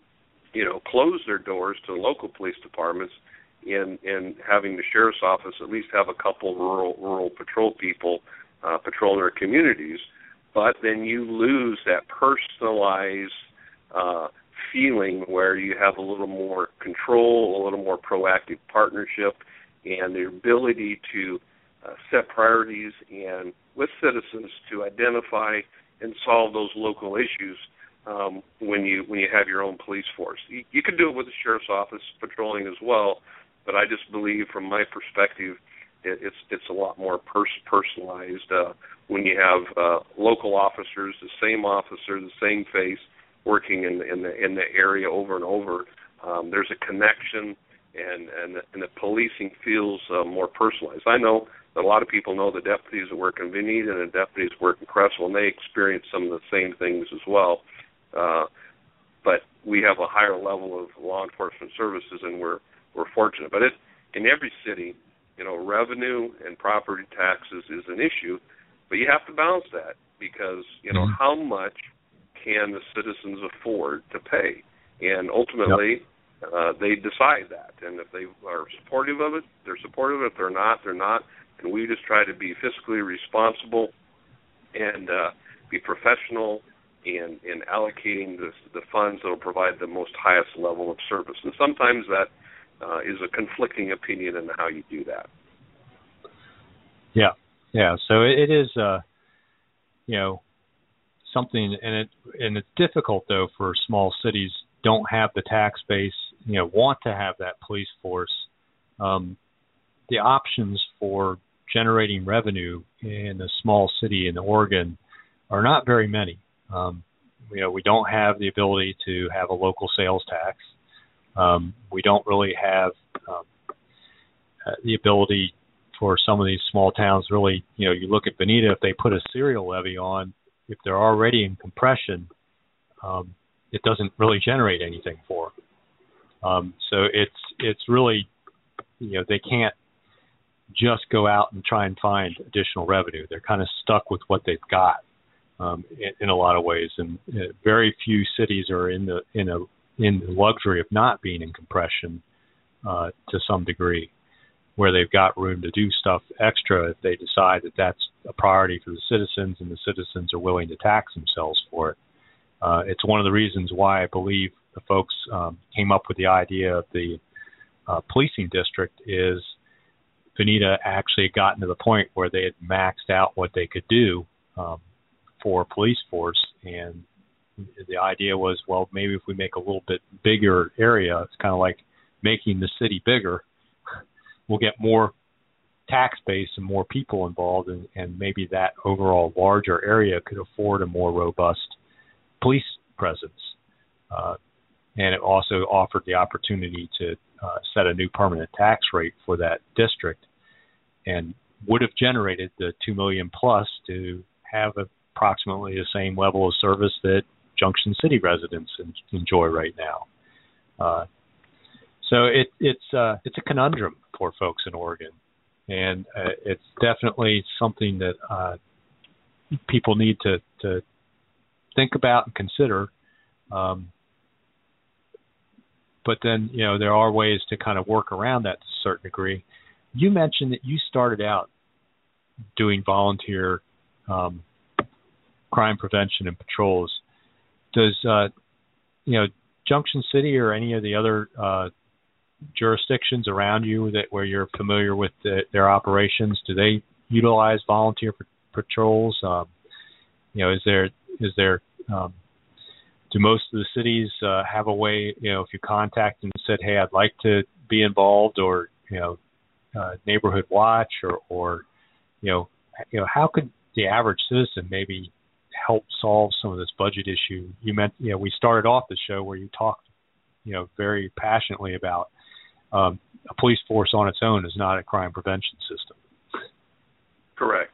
you know, close their doors to local police departments in, in having the sheriff's office at least have a couple rural rural patrol people uh, patrol their communities. But then you lose that personalized uh, feeling where you have a little more control, a little more proactive partnership, and the ability to uh, set priorities and with citizens to identify and solve those local issues um, when you when you have your own police force. You, you can do it with the sheriff's office patrolling as well, but I just believe from my perspective it, it's it's a lot more pers- personalized uh, when you have uh, local officers, the same officer, the same face, working in the, in the in the area over and over. Um, there's a connection, and and the, and the policing feels uh, more personalized. I know that a lot of people know the deputies that work in Vinita and the deputies that work in Creswell, and they experience some of the same things as well. Uh, but we have a higher level of law enforcement services, and we're we're fortunate. But it, in every city, you know, revenue and property taxes is an issue, but you have to balance that because, you know, mm-hmm. how much can the citizens afford to pay? And ultimately, yep. uh, they decide that. And if they are supportive of it, they're supportive. If they're not, they're not. And we just try to be fiscally responsible and uh, be professional in, in allocating the, the funds that will provide the most highest level of service. And sometimes that uh, is a conflicting opinion in how you do that. Yeah, yeah. So it, it is, uh, you know, something, and it and it's difficult though for small cities don't have the tax base, you know, want to have that police force. Um, the options for generating revenue in a small city in Oregon are not very many. Um, you know, we don't have the ability to have a local sales tax. Um, we don't really have um, uh, the ability for some of these small towns. Really, you know, you look at Vinita, if they put a serial levy on, if they're already in compression, um, it doesn't really generate anything for them. Um, so it's it's really, you know, they can't just go out and try and find additional revenue. They're kind of stuck with what they've got um, in, in a lot of ways, and uh, very few cities are in the in a in the luxury of not being in compression uh, to some degree, where they've got room to do stuff extra if they decide that that's a priority for the citizens and the citizens are willing to tax themselves for it. Uh, it's one of the reasons why I believe the folks um, came up with the idea of the uh, policing district is Vinita actually had gotten to the point where they had maxed out what they could do um, for a police force, and the idea was, well, maybe if we make a little bit bigger area, it's kind of like making the city bigger, we'll get more tax base and more people involved, and, and maybe that overall larger area could afford a more robust police presence. Uh, and it also offered the opportunity to uh, set a new permanent tax rate for that district, and would have generated the two million dollars plus to have approximately the same level of service that Junction City residents enjoy right now. Uh, so it, it's uh, it's a conundrum for folks in Oregon, and uh, it's definitely something that uh, people need to, to think about and consider. Um, but then, you know, there are ways to kind of work around that to a certain degree. You mentioned that you started out doing volunteer um, crime prevention and patrols. Does, uh, you know, Junction City or any of the other uh, jurisdictions around you that where you're familiar with the, their operations, do they utilize volunteer p- patrols? Um, you know, is there is there um, do most of the cities uh, have a way? You know, if you contact them and said, "Hey, I'd like to be involved," or you know, uh, neighborhood watch, or or you know, you know, how could the average citizen maybe help solve some of this budget issue? You meant, you know, we started off the show where you talked, you know, very passionately about um, a police force on its own is not a crime prevention system. Correct.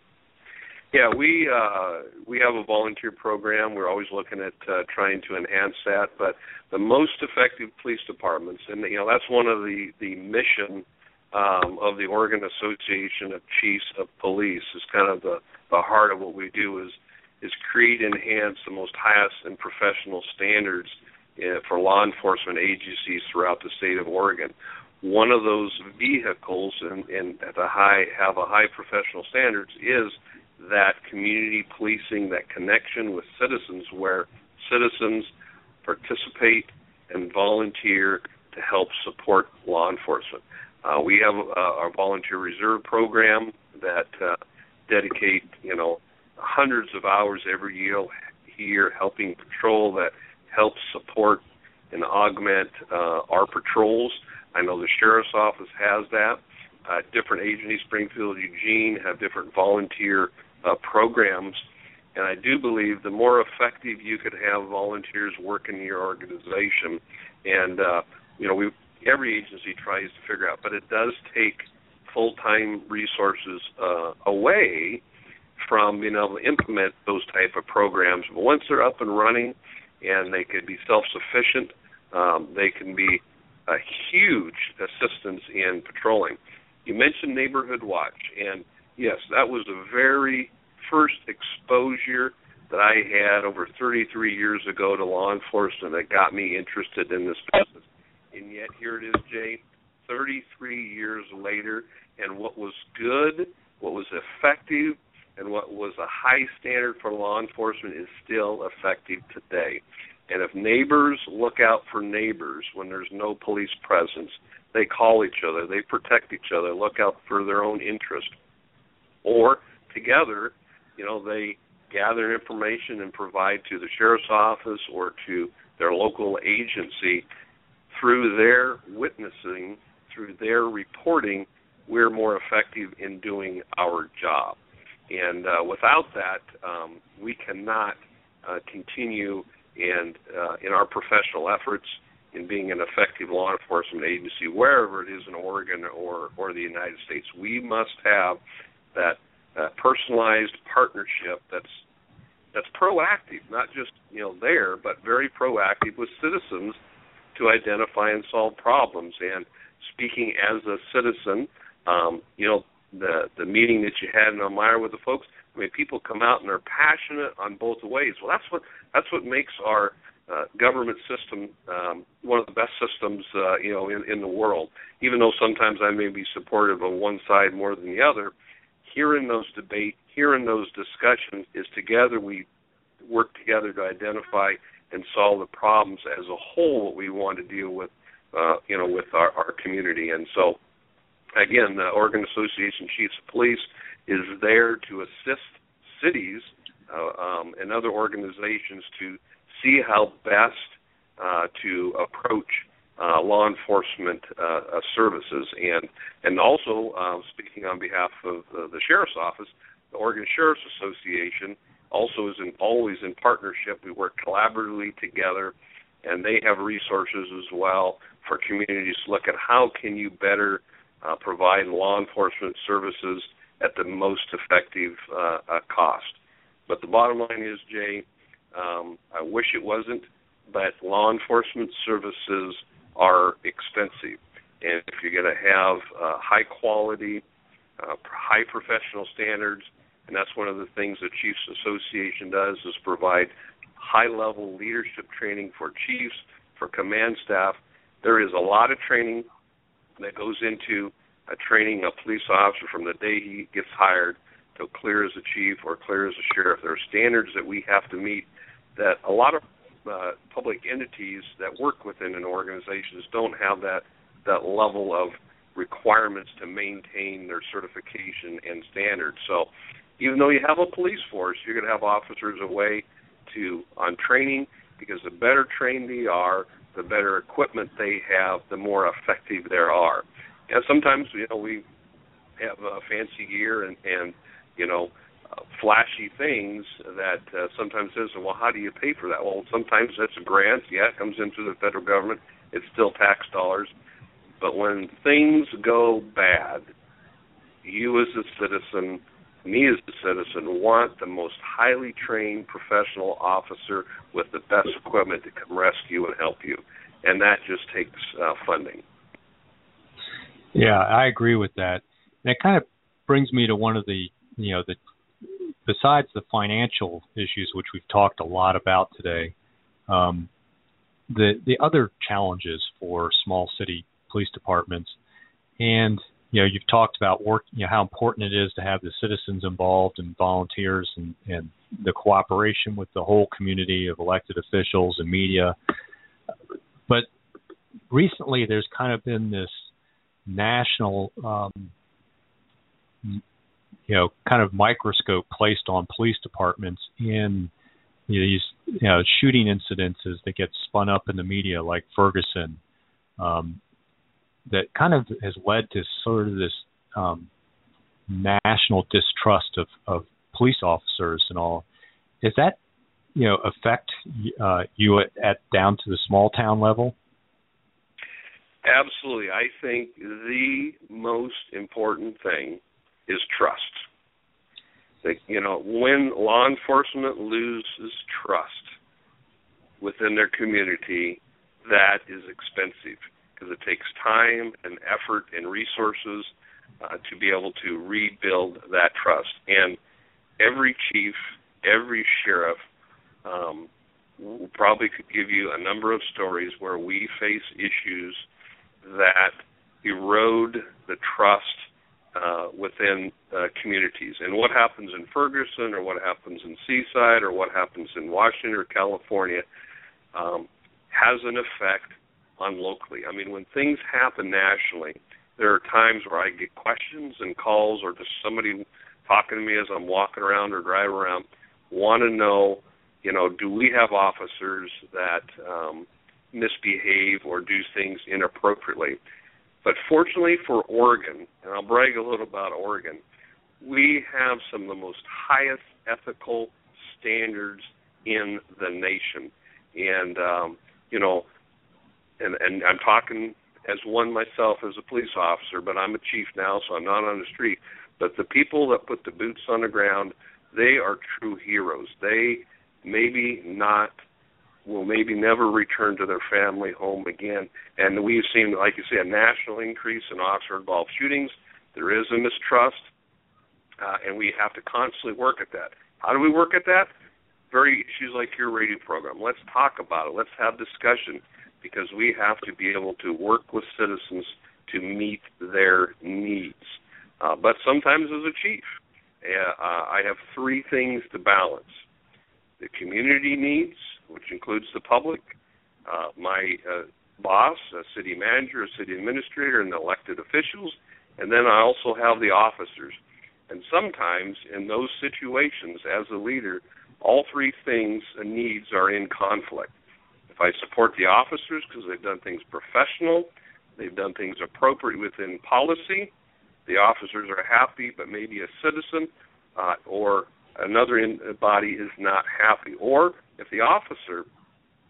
Yeah, we uh, we have a volunteer program. We're always looking at uh, trying to enhance that. But the most effective police departments, and you know, that's one of the the mission um, of the Oregon Association of Chiefs of Police. Is kind of the the heart of what we do is is create and enhance the most highest and professional standards uh, for law enforcement agencies throughout the state of Oregon. One of those vehicles and, and at the high have a high professional standards is that community policing, that connection with citizens where citizens participate and volunteer to help support law enforcement. Uh, we have uh, our volunteer reserve program that uh, dedicate, you know, hundreds of hours every year here helping patrol, that helps support and augment uh, our patrols. I know the Sheriff's Office has that. Uh, different agencies, Springfield, Eugene, have different volunteer uh, programs. And I do believe the more effective you could have volunteers work in your organization, and, uh, you know, we every agency tries to figure out, but it does take full-time resources uh, away from being able to implement those type of programs. But once they're up and running and they can be self-sufficient, um, they can be a huge assistance in patrolling. You mentioned Neighborhood Watch, and yes, that was the very first exposure that I had over thirty-three years ago to law enforcement that got me interested in this business. And yet here it is, Jay, thirty-three years later, and what was good, what was effective, and what was a high standard for law enforcement is still effective today. And if neighbors look out for neighbors when there's no police presence, they call each other, they protect each other, look out for their own interest. Or together, you know, they gather information and provide to the sheriff's office or to their local agency. Through their witnessing, through their reporting, we're more effective in doing our job. And uh, without that, um, we cannot uh, continue and uh, in our professional efforts in being an effective law enforcement agency, wherever it is in Oregon or, or the United States. We must have that uh, personalized partnership that's that's proactive, not just, you know, there, but very proactive with citizens to identify and solve problems. And speaking as a citizen, um, you know, the the meeting that you had in Elmira with the folks, I mean, people come out and they're passionate on both ways. Well, that's what that's what makes our uh, government system um, one of the best systems, uh, you know, in, in the world. Even though sometimes I may be supportive of one side more than the other, hearing those debate, hearing those discussions is together we work together to identify and solve the problems as a whole what we want to deal with, uh, you know, with our, our community. And so, again, the Oregon Association of Chiefs of Police is there to assist cities uh, um, and other organizations to see how best uh, to approach uh, law enforcement uh, uh, services. And and also, uh, speaking on behalf of uh, the Sheriff's Office, the Oregon Sheriff's Association also is in, always in partnership. We work collaboratively together and they have resources as well for communities to look at how can you better uh, provide law enforcement services at the most effective uh, uh, cost. But the bottom line is, Jay, um, I wish it wasn't, but law enforcement services are expensive. And if you're going to have uh, high quality, uh, high professional standards, and that's one of the things the Chiefs Association does, is provide high-level leadership training for chiefs, for command staff. There is a lot of training that goes into a training a police officer from the day he gets hired to clear as a chief or clear as a sheriff. There are standards that we have to meet that a lot of uh, public entities that work within an organization don't have that, that level of requirements to maintain their certification and standards. So even though you have a police force, you're going to have officers away to on training, because the better trained they are, the better equipment they have, the more effective they are. And sometimes, you know, we have uh, fancy gear and, and you know, uh, flashy things that uh, sometimes says, well, how do you pay for that? Well, sometimes that's a grant. Yeah, it comes into the federal government. It's still tax dollars. But when things go bad, you as a citizen, me as a citizen, want the most highly trained professional officer with the best equipment to come rescue and help you. And that just takes uh, funding. Yeah, I agree with that. And it kind of brings me to one of the, you know, the besides the financial issues, which we've talked a lot about today, um, the the other challenges for small city police departments, and you know, you've talked about work, you know, how important it is to have the citizens involved and volunteers and, and the cooperation with the whole community of elected officials and media. But recently, there's kind of been this national, um, you know, kind of microscope placed on police departments in you know, these you know, shooting incidences that get spun up in the media, like Ferguson, um, that kind of has led to sort of this um, national distrust of, of police officers and all. Does that, you know, affect uh, you at, at down to the small town level? Absolutely. I think the most important thing is trust. That, you know, when law enforcement loses trust within their community, that is expensive, because it takes time and effort and resources uh, to be able to rebuild that trust. And every chief, every sheriff um, probably could give you a number of stories where we face issues that erode the trust uh, within uh, communities. And what happens in Ferguson, or what happens in Seaside, or what happens in Washington or California um, has an effect on locally. I mean, when things happen nationally, there are times where I get questions and calls, or just somebody talking to me as I'm walking around or driving around, want to know, you know, do we have officers that um, misbehave or do things inappropriately? But fortunately for Oregon, and I'll brag a little about Oregon, we have some of the most highest ethical standards in the nation. And, um, you know, and, and I'm talking as one myself as a police officer, but I'm a chief now, so I'm not on the street. But the people that put the boots on the ground, they are true heroes. They maybe not, will maybe never return to their family home again. And we've seen, like you say, a national increase in officer-involved shootings. There is a mistrust, uh, and we have to constantly work at that. How do we work at that? Very issues like your radio program. Let's talk about it. Let's have discussion, because we have to be able to work with citizens to meet their needs. Uh, but sometimes as a chief, uh, I have three things to balance: the community needs, which includes the public, uh, my uh, boss, a city manager, a city administrator, and the elected officials, and then I also have the officers. And sometimes in those situations, as a leader, all three things and needs are in conflict. If I support the officers because they've done things professional, they've done things appropriate within policy, the officers are happy, but maybe a citizen uh, or another in, body is not happy. Or if the officer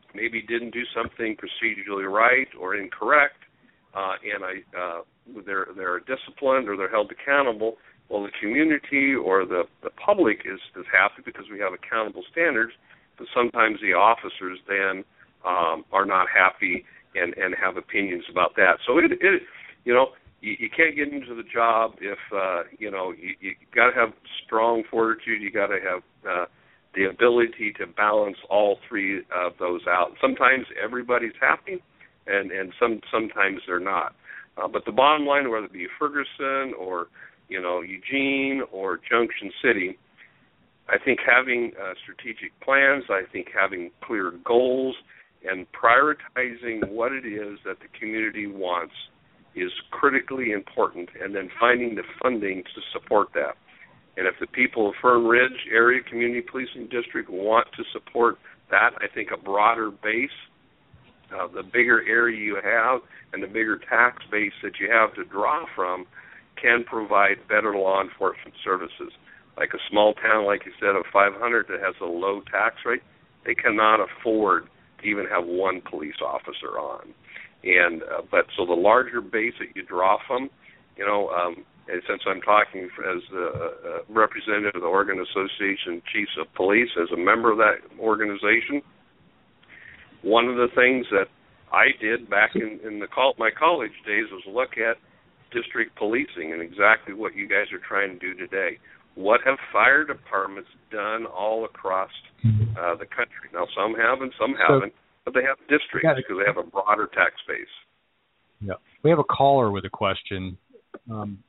maybe didn't do something procedurally right or incorrect, uh, and I uh, they're they're disciplined or they're held accountable, well, the community or the, the public is, is happy because we have accountable standards, but sometimes the officers then um, are not happy and, and have opinions about that. So, it, it you know, you, you can't get into the job if, uh, you know, you, you got to have strong fortitude. You got to have uh, the ability to balance all three of those out. Sometimes everybody's happy, and, and some sometimes they're not. Uh, but the bottom line, whether it be Ferguson or, you know, Eugene or Junction City, I think having uh, strategic plans, I think having clear goals and prioritizing what it is that the community wants is critically important, and then finding the funding to support that. And if the people of Fern Ridge Area Community Policing District want to support that, I think a broader base, uh, the bigger area you have and the bigger tax base that you have to draw from can provide better law enforcement services. Like a small town, like you said, of five hundred that has a low tax rate, they cannot afford to even have one police officer on. And uh, but so the larger base that you draw from, you know, um, and since I'm talking as a, a representative of the Oregon Association of Chiefs of Police, as a member of that organization, one of the things that I did back in, in the col- my college days was look at district policing and exactly what you guys are trying to do today. What have fire departments done all across uh, the country? Now, some have and some haven't, but they have districts because they have a broader tax base. Yeah. We have a caller with a question. Um,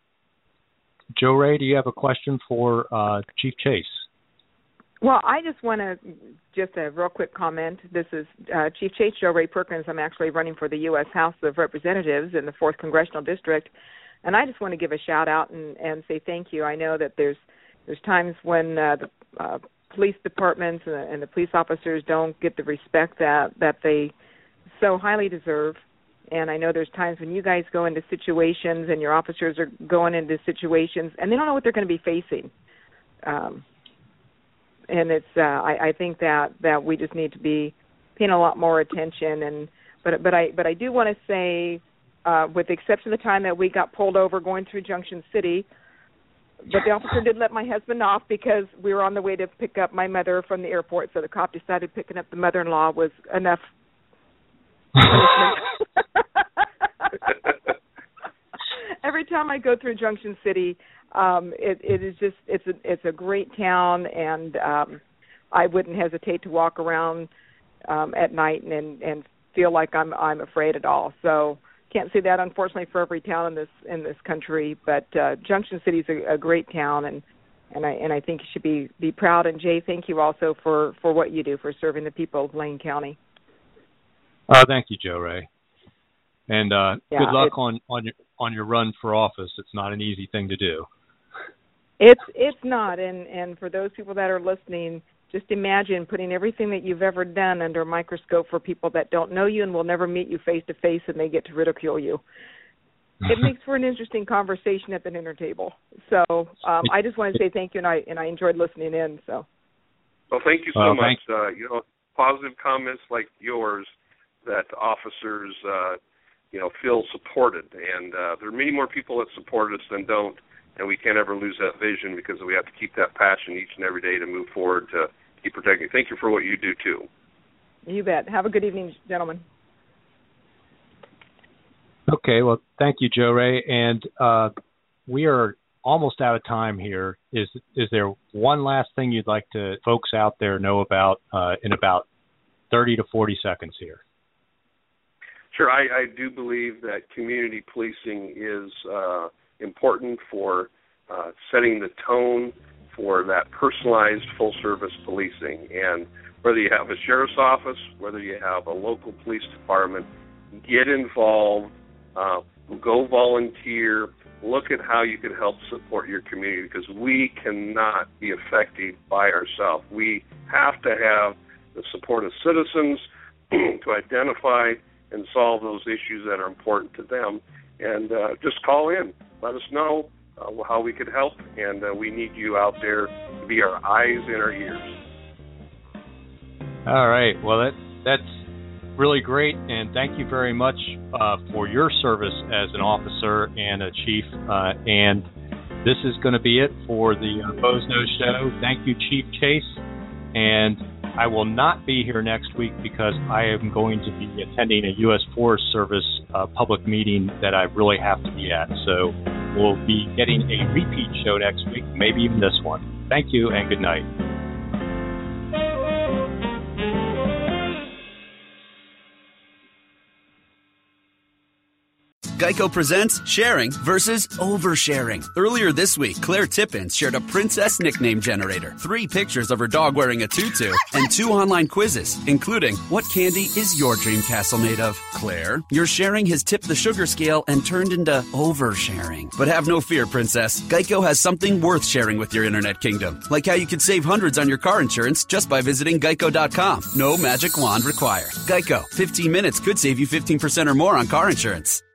Joe Ray, do you have a question for uh, Chief Chase? Well, I just want to, just a real quick comment. This is uh, Chief Chase, Joe Ray Perkins. I'm actually running for the U S House of Representatives in the fourth Congressional District. And I just want to give a shout-out and, and say thank you. I know that there's there's times when uh, the uh, police departments and the, and the police officers don't get the respect that, that they so highly deserve. And I know there's times when you guys go into situations and your officers are going into situations and they don't know what they're going to be facing. Um, and it's uh, I, I think that, that we just need to be paying a lot more attention. And but but I but I do want to say, uh, with the exception of the time that we got pulled over going through Junction City, but the officer did let my husband off because we were on the way to pick up my mother from the airport. So the cop decided picking up the mother-in-law was enough Every time I go through Junction City, um, it, it is just it's a it's a great town, and um, I wouldn't hesitate to walk around um, at night and and feel like I'm I'm afraid at all. So can't say that unfortunately for every town in this in this country, but uh, Junction City is a, a great town, and and I and I think you should be be proud. And Jay, thank you also for, for what you do for serving the people of Lane County. Uh, thank you, Joe Ray. And uh, yeah, good luck on, on your on your run for office. It's not an easy thing to do. It's it's not, and, and for those people that are listening, just imagine putting everything that you've ever done under a microscope for people that don't know you and will never meet you face to face, and they get to ridicule you. It makes for an interesting conversation at the dinner table. So um, I just want to say thank you, and I and I enjoyed listening in. So. Well, thank you so uh, much. Uh, you know, positive comments like yours that officers, uh, you know, feel supported. And uh, there are many more people that support us than don't, and we can't ever lose that vision because we have to keep that passion each and every day to move forward to keep protecting. Thank you for what you do, too. You bet. Have a good evening, gentlemen. Okay, well, thank you, Joe Ray. And uh, we are almost out of time here. Is is there one last thing you'd like to folks out there know about uh, in about thirty to forty seconds here? Sure. I, I do believe that community policing is uh, important for uh, setting the tone for that personalized full-service policing. And whether you have a sheriff's office, whether you have a local police department, get involved, uh, go volunteer, look at how you can help support your community, because we cannot be effective by ourselves. We have to have the support of citizens to identify and solve those issues that are important to them. And uh, just call in. Let us know uh, how we could help, and uh, we need you out there to be our eyes and our ears. All right. Well, that that's really great, and thank you very much uh, for your service as an officer and a chief. Uh, and this is going to be it for the uh, Bows Nose Show. Thank you, Chief Chase. And I will not be here next week because I am going to be attending a U S Forest Service uh, public meeting that I really have to be at. So we'll be getting a repeat show next week, maybe even this one. Thank you and good night. Geico presents sharing versus oversharing. Earlier this week, Claire Tippins shared a princess nickname generator, three pictures of her dog wearing a tutu, and two online quizzes, including what candy is your dream castle made of? Claire, your sharing has tipped the sugar scale and turned into oversharing. But have no fear, princess. Geico has something worth sharing with your internet kingdom, like how you could save hundreds on your car insurance just by visiting geico dot com. No magic wand required. Geico, fifteen minutes could save you fifteen percent or more on car insurance.